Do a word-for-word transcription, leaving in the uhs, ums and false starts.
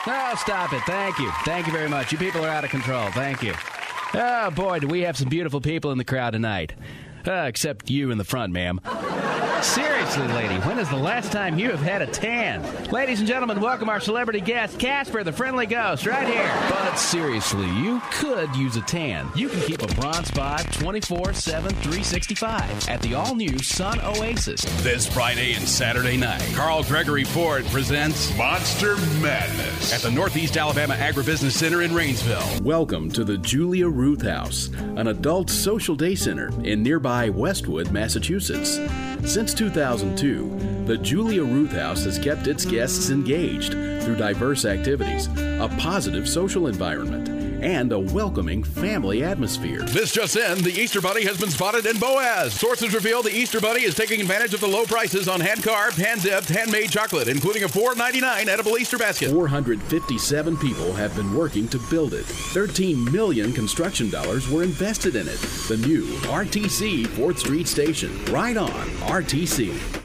Oh, stop it. Thank you. Thank you very much. You people are out of control. Thank you. Oh, boy, do we have some beautiful people in the crowd tonight. Uh, except you in the front, ma'am. Seriously, lady, when is the last time you have had a tan? Ladies and gentlemen, welcome our celebrity guest, Casper, the friendly ghost, right here. But seriously, you could use a tan. You can keep a bronze vibe twenty-four seven, three sixty-five at the all-new Sun Oasis. This Friday and Saturday night, Carl Gregory Ford presents Monster Madness at the Northeast Alabama Agribusiness Center in Rainsville. Welcome to the Julia Ruth House, an adult social day center in nearby Westwood, Massachusetts. Since two thousand two, the Julia Ruth House has kept its guests engaged through diverse activities, a positive social environment, and a welcoming family atmosphere. This just in, the Easter Bunny has been spotted in Boaz. Sources reveal the Easter Bunny is taking advantage of the low prices on hand-carved, hand-dipped, handmade chocolate, including a four ninety-nine edible Easter basket. four hundred fifty-seven people have been working to build it. thirteen million construction dollars were invested in it. The new R T C fourth Street Station. Right on, R T C.